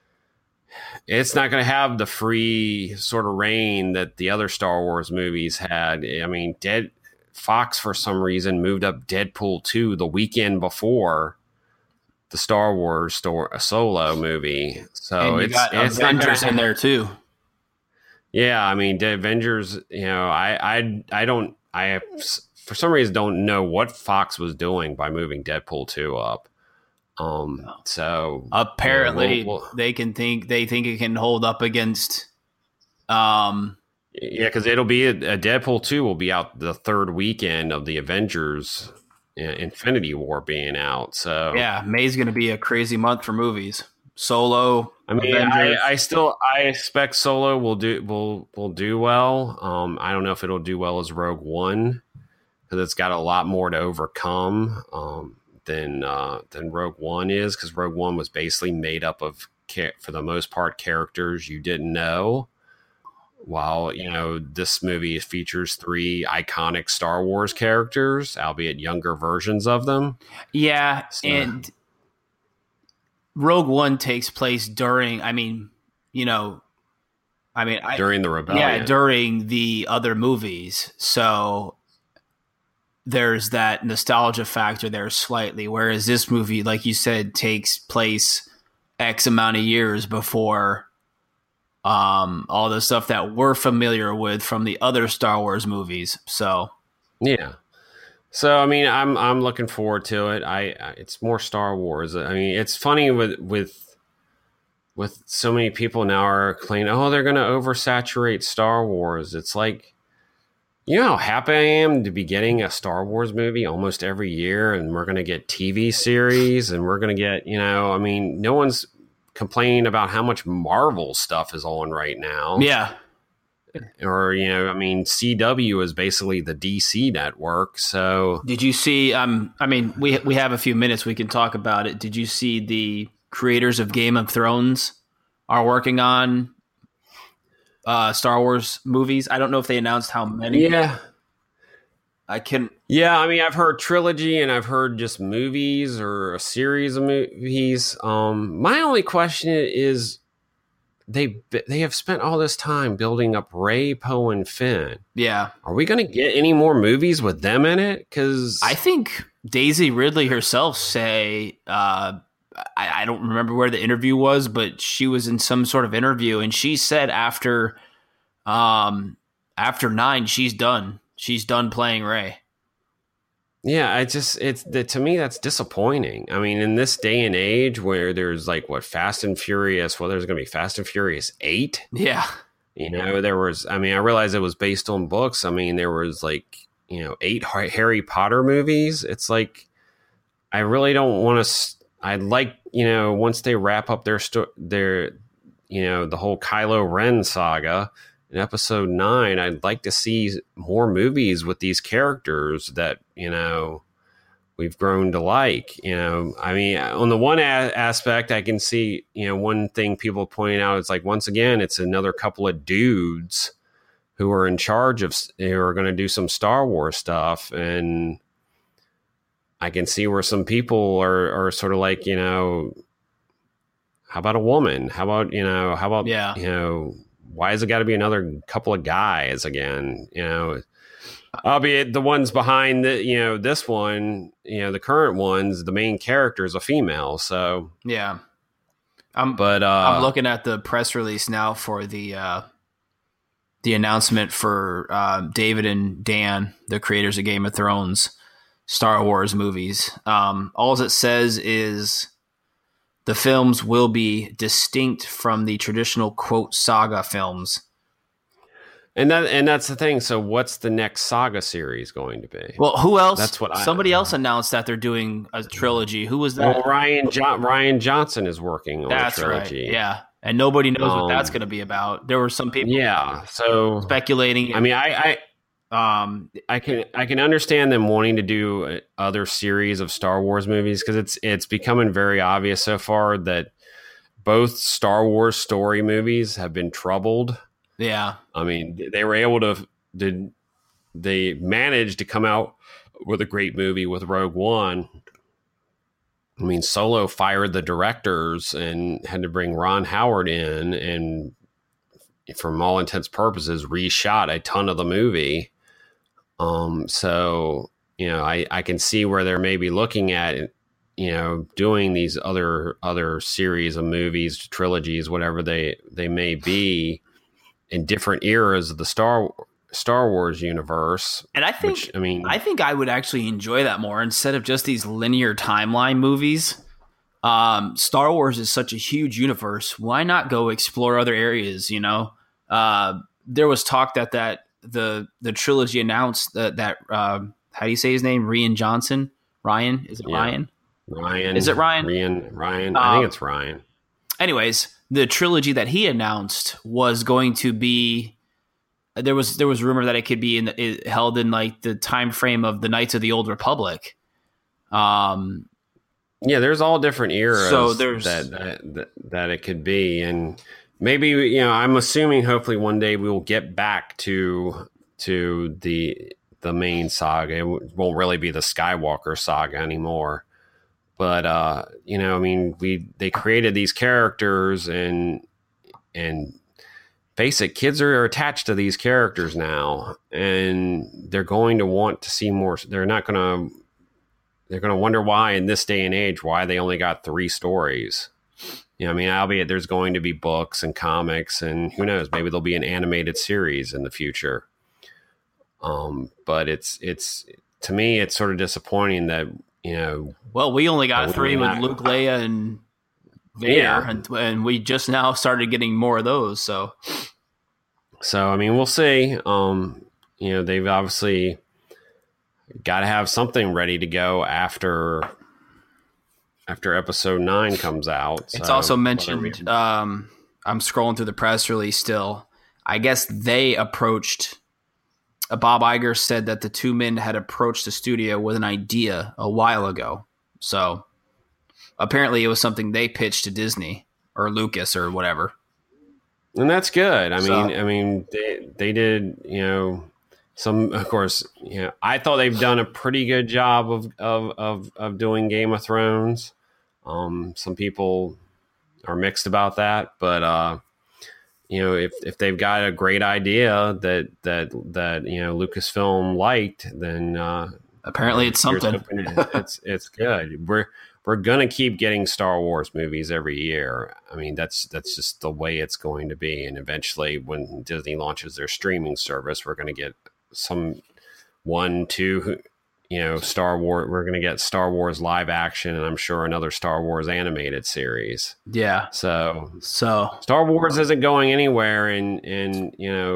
It's not going to have the free sort of reign that the other Star Wars movies had. I mean, Dead Fox for some reason moved up Deadpool two the weekend before the Star Wars store, a Solo movie. So and you it's, got it's Avengers in there too. Yeah. I mean, the Avengers, you know, I, I, I don't, I, for some reason don't know what Fox was doing by moving Deadpool two up. Um, so apparently you know, we'll, we'll, they can think, they think it can hold up against, um, yeah, cause it'll be a, a Deadpool two will be out the third weekend of the Avengers Infinity War being out. So yeah, May's going to be a crazy month for movies. Solo. I mean, I, I still I expect Solo will do will will do well. Um, I don't know if it'll do well as Rogue One because it's got a lot more to overcome um, than uh, than Rogue One is. Because Rogue One was basically made up of for the most part characters you didn't know. While, you know, this movie features three iconic Star Wars characters, albeit younger versions of them. Yeah, so. And Rogue One takes place during, I mean, you know, I mean, I, during the rebellion. Yeah, during the other movies. So there's that nostalgia factor there slightly, whereas this movie, like you said, takes place X amount of years before um all the stuff that we're familiar with from the other Star Wars movies. So yeah, so I mean i'm i'm looking forward to it. I, I it's more Star Wars. I mean, it's funny with with with so many people now are claiming, oh, they're going to oversaturate Star Wars. It's like, you know how happy I am to be getting a Star Wars movie almost every year, and we're going to get T V series, and we're going to get, you know, I mean, no one's complaining about how much Marvel stuff is on right now. Yeah. Or, you know, I mean, C W is basically the D C network. So did you see, um, I mean, we, we have a few minutes, we can talk about it. Did you see the creators of Game of Thrones are working on uh, Star Wars movies? I don't know if they announced how many. Yeah. I can. Yeah, I mean, I've heard trilogy and I've heard just movies or a series of movies. Um, my only question is, they they have spent all this time building up Rey, Poe, and Finn. Yeah, are we going to get any more movies with them in it? Because I think Daisy Ridley herself say, uh, I, I don't remember where the interview was, but she was in some sort of interview, and she said after, um, after nine, she's done. She's done playing Rey. Yeah, I just it's the, to me that's disappointing. I mean, in this day and age where there's like what Fast and Furious, well, there's going to be Fast and Furious eight. Yeah, you know, there was. I mean, I realized it was based on books. I mean, there was like you know eight Harry Potter movies. It's like I really don't want to. I'd like, you know, once they wrap up their sto- their, you know, the whole Kylo Ren saga in episode nine, I'd like to see more movies with these characters that, you know, we've grown to like. You know, I mean, on the one a- aspect, I can see, you know, one thing people pointing out is like, once again, it's another couple of dudes who are in charge of, who are going to do some Star Wars stuff. And I can see where some people are, are sort of like, you know, how about a woman? How about, you know, how about, Yeah. you know, why has it got to be another couple of guys again? You know, albeit the ones behind the, you know, this one, you know, the current ones, the main character is a female. So, yeah. I'm, but, uh, I'm looking at the press release now for the, uh, the announcement for uh, David and Dan, the creators of Game of Thrones, Star Wars movies. Um, all it says is the films will be distinct from the traditional, quote, saga films. And that and that's the thing. So what's the next saga series going to be? Well, who else? That's what I, Somebody else announced that they're doing a trilogy. Who was that? Well, Ryan jo- Ryan Johnson is working on That's a trilogy. right. Yeah. And nobody knows Um, what that's going to be about. There were some people Yeah. So speculating. I mean, I, I um, I can I can understand them wanting to do other series of Star Wars movies because it's it's becoming very obvious so far that both Star Wars story movies have been troubled. yeah. I mean, they were able to did they managed to come out with a great movie with Rogue One. I mean, Solo fired the directors and had to bring Ron Howard in, and from all intents and purposes, reshot a ton of the movie. Um, so you know, I, I can see where they're maybe looking at, you know, doing these other other series of movies, trilogies, whatever they they may be, in different eras of the Star Star Wars universe. And I think, which, I mean, I think I would actually enjoy that more instead of just these linear timeline movies. Um, Star Wars is such a huge universe. Why not go explore other areas? You know, uh, there was talk that that the the trilogy announced that that uh, how do you say his name? Rian Johnson. Ryan, is it Yeah. Ryan? Ryan. Is it Ryan? Ryan. Ryan. I Um, think it's Ryan. Anyways, the trilogy that he announced was going to be. There was there was rumor that it could be in the, it held in like the time frame of the Knights of the Old Republic. Um, Yeah, there's all different eras So there's- that, that that that it could be, and maybe, you know, I'm assuming hopefully one day we will get back to to the the main saga. It won't really be the Skywalker saga anymore, but uh, you know, I mean, we they created these characters, and and basic kids are attached to these characters now, and they're going to want to see more. They're not going to. They're going to wonder why in this day and age, why they only got three stories. You know, I mean, albeit there's going to be books and comics, and who knows, maybe there'll be an animated series in the future. Um, but it's, it's, to me, it's sort of disappointing that, you know, well, we only got Well, three we're with not- Luke, Leia, and Vader, Yeah. and, and we just now started getting more of those. So so, I mean, we'll see. Um, you know, they've obviously got to have something ready to go after, after episode nine comes out. it's So, also whether mentioned. we- Um, I'm scrolling through the press release still. I guess they approached. Uh, Bob Iger said that the two men had approached the studio with an idea a while ago. So apparently, it was something they pitched to Disney or Lucas or whatever. And that's good. I So- mean, I mean, they they did, you know, some, of course, you know, I thought they've done a pretty good job of of of, of doing Game of Thrones. Um, some people are mixed about that, but uh, you know, if if they've got a great idea that that that you know Lucasfilm liked, then uh, Apparently, it's here's something. hoping it's it's good. We're we're gonna keep getting Star Wars movies every year. I mean, that's that's just the way it's going to be. And eventually, when Disney launches their streaming service, we're gonna get some one, two, you know, Star Wars. We're gonna get Star Wars live action, and I'm sure another Star Wars animated series. Yeah. So So Star Wars isn't going anywhere, and and you know,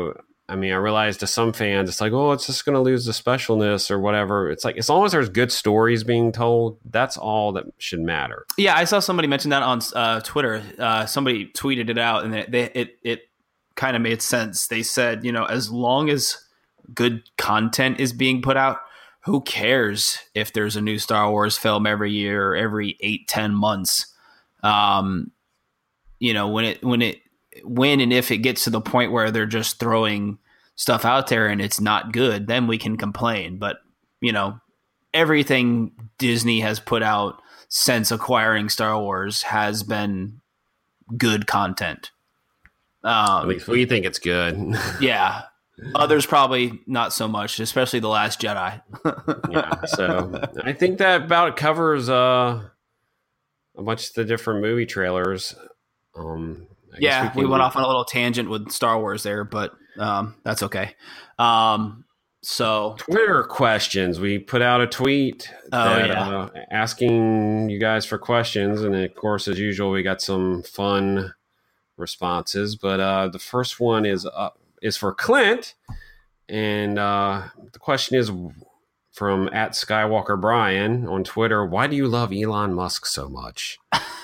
I mean, I realize to some fans, it's like, oh, it's just going to lose the specialness or whatever. It's like, as long as there's good stories being told, that's all that should matter. Yeah, I saw somebody mention that on uh, Twitter. Uh, somebody tweeted it out, and they, they, it it kind of made sense. They said, you know, as long as good content is being put out, who cares if there's a new Star Wars film every year or every eight, ten months? Um, you know, when it when it when and if it gets to the point where they're just throwing stuff out there and it's not good, then we can complain. But, you know, everything Disney has put out since acquiring Star Wars has been good content. Um, At least we think it's good. Yeah. Others probably not so much, especially The Last Jedi. Yeah, so I think that about covers uh, a bunch of the different movie trailers. Um, I yeah, guess we, we can, went off on a little tangent with Star Wars there, but um, that's okay. Um, so Twitter questions. We put out a tweet Oh, that, yeah. uh, asking you guys for questions, and of course, as usual, we got some fun responses. But uh, the first one is uh, is for Clint, and uh, the question is from at Skywalker Brian on Twitter. Why do you love Elon Musk so much?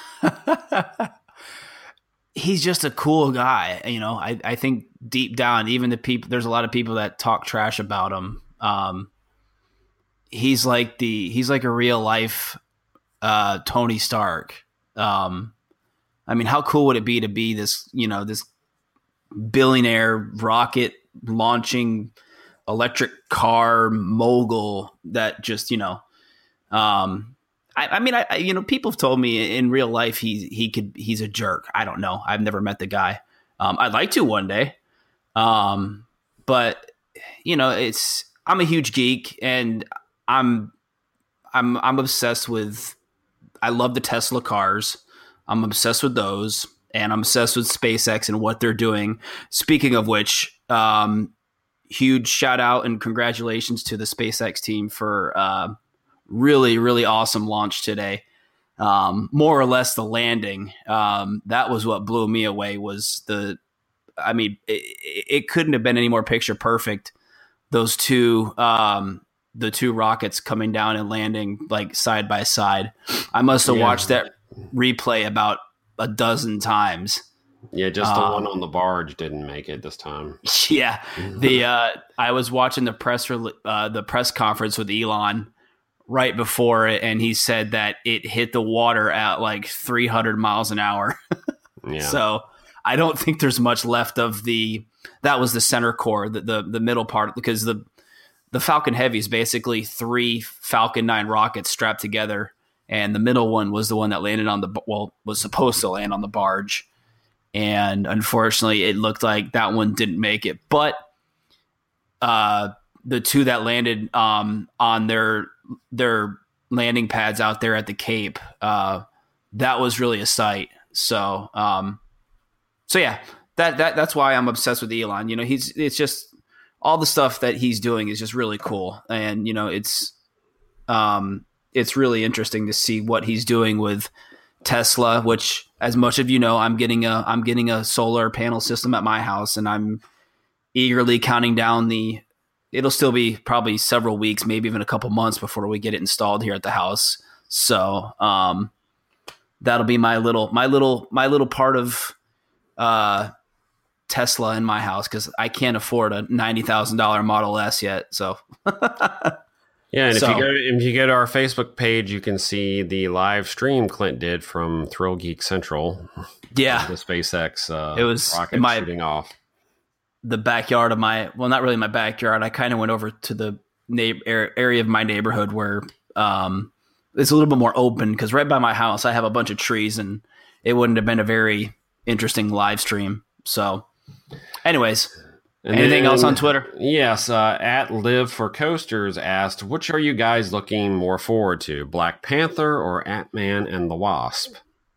he's just a cool guy. You know, I, I think deep down, even the people, there's a lot of people that talk trash about him. Um, he's like the, he's like a real life, uh, Tony Stark. Um, I mean, how cool would it be to be this, you know, this billionaire rocket launching electric car mogul that just, you know, um, I, I mean, I, I, you know, people have told me in real life he he could he's a jerk. I don't know. I've never met the guy. Um, I'd like to one day, um, but you know, it's I'm a huge geek and I'm I'm I'm obsessed with. I love the Tesla cars. I'm obsessed with those, and I'm obsessed with SpaceX and what they're doing. Speaking of which, um, huge shout out and congratulations to the SpaceX team for. Uh, Really, really awesome launch today. Um, more or less the landing. Um, that was what blew me away was the, I mean, it, it couldn't have been any more picture perfect. Those two, um, the two rockets coming down and landing like side by side. I must have Yeah. watched that replay about a dozen times. Yeah, just the Um, one on the barge didn't make it this time. Yeah. The, uh, I was watching the press, rel- uh, the press conference with Elon right before it, and he said that it hit the water at like three hundred miles an hour. Yeah. So I don't think there's much left of the, that was the center core, the, the, the middle part, because the, the Falcon Heavy is basically three Falcon nine rockets strapped together. And the middle one was the one that landed on the, well, was supposed to land on the barge. And unfortunately it looked like that one didn't make it, but, uh, the two that landed, um, on their, their landing pads out there at the Cape, uh, that was really a sight. So, um, so yeah, that, that, that's why I'm obsessed with Elon. You know, he's, it's just all the stuff that he's doing is just really cool. And, you know, it's, um, it's really interesting to see what he's doing with Tesla, which as much of you know, I'm getting a, I'm getting a solar panel system at my house, and I'm eagerly counting down the, it'll still be probably several weeks, maybe even a couple months before we get it installed here at the house. So um, that'll be my little, my little, my little part of uh, Tesla in my house, because I can't afford a ninety thousand dollars Model S yet. So Yeah, and So- if you go if you go to our Facebook page, you can see the live stream Clint did from Thrill Geek Central. yeah, The SpaceX uh, It was rocket in my- shooting off. the backyard of my, well, not really my backyard. I kind of went over to the neigh- ar- area of my neighborhood where um, it's a little bit more open, because right by my house, I have a bunch of trees, and it wouldn't have been a very interesting live stream. So anyways, And anything then- else on Twitter? Yes, uh, at Live for Coasters asked, which are you guys looking more forward to, Black Panther or Ant-Man and the Wasp?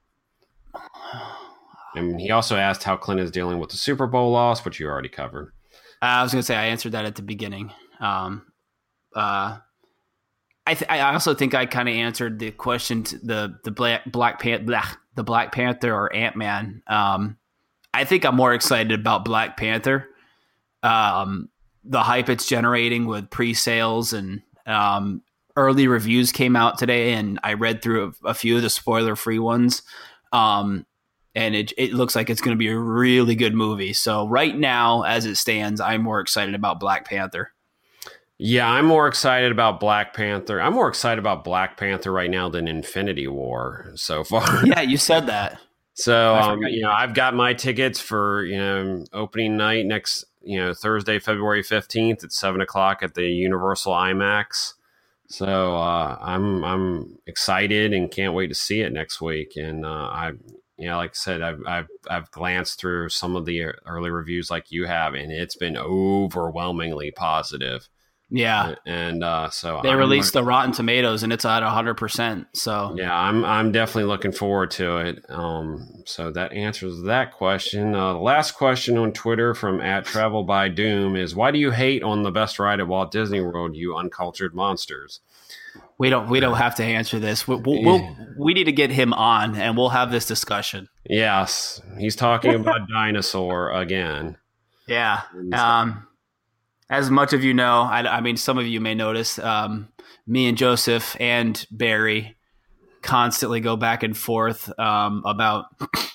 And he also asked how Clint is dealing with the Super Bowl loss, which you already covered. I was going to say I answered that at the beginning. Um, uh, I th- I also think I kind of answered the question to the the Black Black Pan- blah, the Black Panther or Ant-Man. Um, I think I'm more excited about Black Panther. um, the hype it's generating with pre-sales and um, early reviews came out today, and I read through a, a few of the spoiler-free ones, um, and it, it looks like it's going to be a really good movie. So right now, as it stands, I'm more excited about Black Panther. Yeah, I'm more excited about Black Panther. I'm more excited about Black Panther right now than Infinity War so far. Yeah, you said that. So, um, you know, I've got my tickets for, you know, opening night next, you know, Thursday, February fifteenth at seven o'clock at the Universal IMAX. So uh, I'm I'm excited and can't wait to see it next week. And uh, I, you know, like I said, I've, I've I've glanced through some of the early reviews like you have, and it's been overwhelmingly positive. Yeah, and uh, so they I'm, released the Rotten Tomatoes, and it's at one hundred percent. So yeah, I'm I'm definitely looking forward to it. Um, so that answers that question. Uh, the last question on Twitter from at Travel by Doom is: why do you hate on the best ride at Walt Disney World, you uncultured monsters? We don't we don't have to answer this. We'll, we'll, we'll we need to get him on, and we'll have this discussion. Yes, he's talking about Dinosaur again. Yeah. Um. As much of you know, I, I mean, some of you may notice, um, me and Joseph and Barry constantly go back and forth um, about,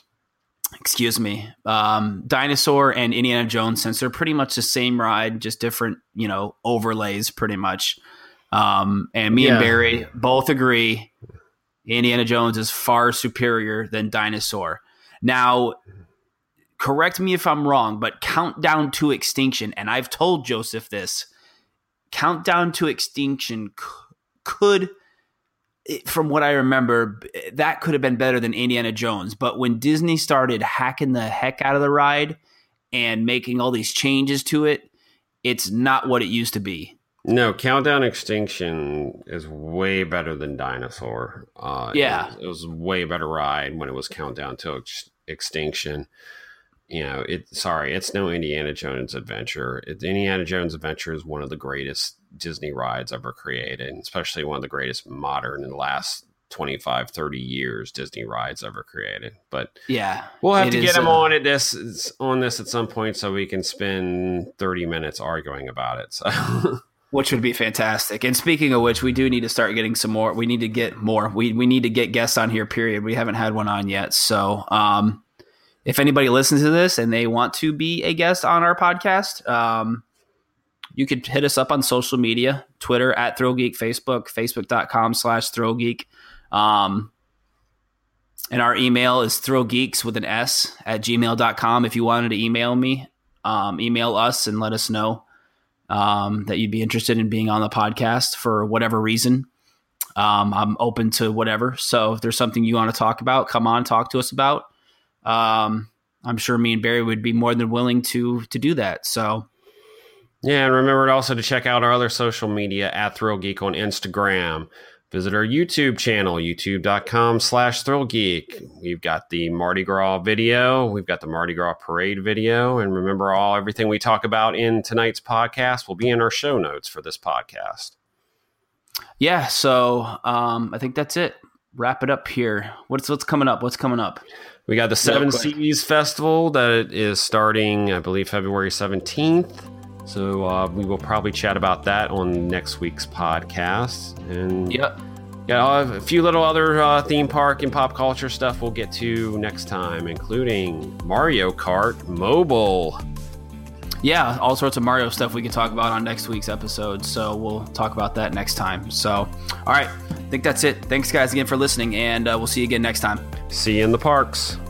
excuse me, um, Dinosaur and Indiana Jones, since they're pretty much the same ride, just different, you know, overlays pretty much. Um, and me yeah. and Barry both agree Indiana Jones is far superior than Dinosaur. Now, correct me if I'm wrong, but Countdown to Extinction, and I've told Joseph this, Countdown to Extinction c- could, from what I remember, that could have been better than Indiana Jones. But when Disney started hacking the heck out of the ride and making all these changes to it, it's not what it used to be. No, Countdown Extinction is way better than Dinosaur. Uh, yeah. It was, it was a way better ride when it was Countdown to Ex- Extinction. You know, it. Sorry, it's no Indiana Jones Adventure. It, Indiana Jones Adventure is one of the greatest Disney rides ever created, especially one of the greatest modern in the last twenty-five, thirty years Disney rides ever created. But yeah, we'll have to is, get him uh, on at this on this at some point so we can spend thirty minutes arguing about it. So. Which would be fantastic. And speaking of which, we do need to start getting some more. We need to get more. We we need to get guests on here, period. We haven't had one on yet. So um, if anybody listens to this and they want to be a guest on our podcast, um, you could hit us up on social media, Twitter at ThrillGeek, Facebook, facebook.com slash ThrillGeek. Um, and our email is thrillgeeks with an S at gmail dot com. If you wanted to email me, um, email us and let us know. Um, that you'd be interested in being on the podcast for whatever reason. Um, I'm open to whatever. So if there's something you want to talk about, come on, talk to us about. Um, I'm sure me and Barry would be more than willing to to do that. So yeah, and remember also to check out our other social media at ThrillGeek on Instagram. Visit our YouTube channel, youtube.com slash ThrillGeek. We've got the Mardi Gras video. We've got the Mardi Gras parade video. And remember, all everything we talk about in tonight's podcast will be in our show notes for this podcast. Yeah, so um, I think that's it. Wrap it up here. What's what's coming up? What's coming up? We got the Seven Seas Festival that is starting, I believe, February seventeenth. So uh, we will probably chat about that on next week's podcast. And yep. yeah, a few little other uh, theme park and pop culture stuff we'll get to next time, including Mario Kart Mobile. Yeah, all sorts of Mario stuff we can talk about on next week's episode. So we'll talk about that next time. So, all right. I think that's it. Thanks, guys, again for listening, and uh, we'll see you again next time. See you in the parks.